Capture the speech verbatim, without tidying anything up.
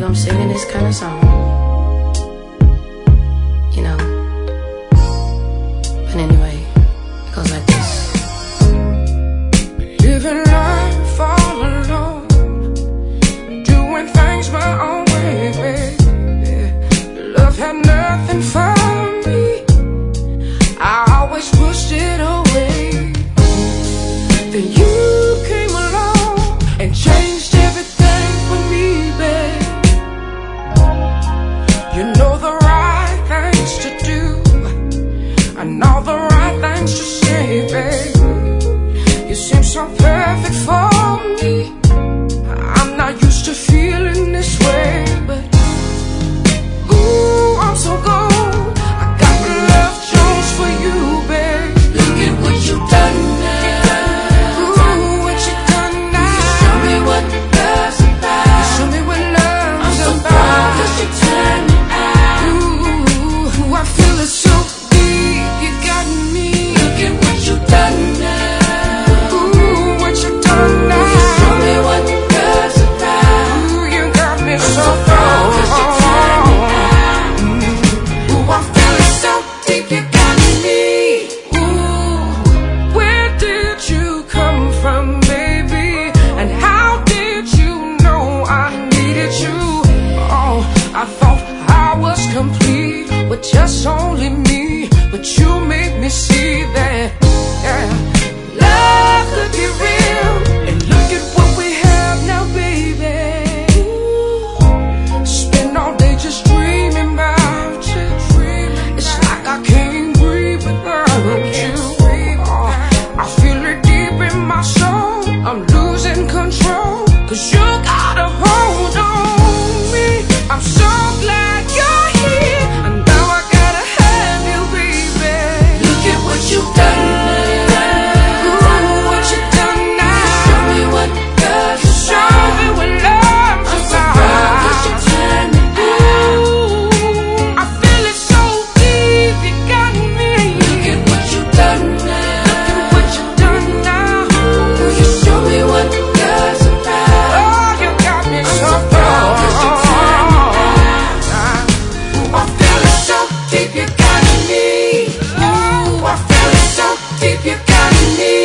I'm singing this kind of song, you know. But anyway, it goes like this. Living life all alone, doing things my own way, baby. Love had nothing for me, I always pushed it away. Then you came along and changed everything for me, babe. You know the right things to do and all the right things to say, babe. You seem so perfect for me. I'm not used to feeling this way, but ooh, I'm so gold. I got the love Jones for you, babe. Look at what you done now. Ooh, what you done now. You show me what love's about. You show me what love's I'm so about. proud 'cause you turned me out. Ooh, I feel it so deep. You got me. Look at what you done now. Ooh, what you done now. You show me what love's about. Ooh, you got me I'm so so proud 'cause you turned me out. Ooh, I feel it so deep. You got me. Ooh, where did you come from, baby? And how did you know I needed you? Oh, I thought I was complete with just only me, but you made me see that, yeah, love could be real. And look at what we have now, baby. Spend all day just dreaming about you. It's like I can't breathe without you. Oh, I feel it deep in my soul. I'm losing control, 'cause you got a hold on me. I'm so glad you're here, and now I gotta have you, baby. Look at what you done now. Ooh, what you done now. Show me what love's Show about. me what love's I'm so proud 'cause you about. turned me out. Ooh, I feel it so deep. You got me. Look at what you done now. What you done now. Will you show me what love's about? Oh, you got me I'm so so proud 'cause you turned me out. Ooh, I feel it so deep. You got me. Ooh, I feel it so deep. You got me.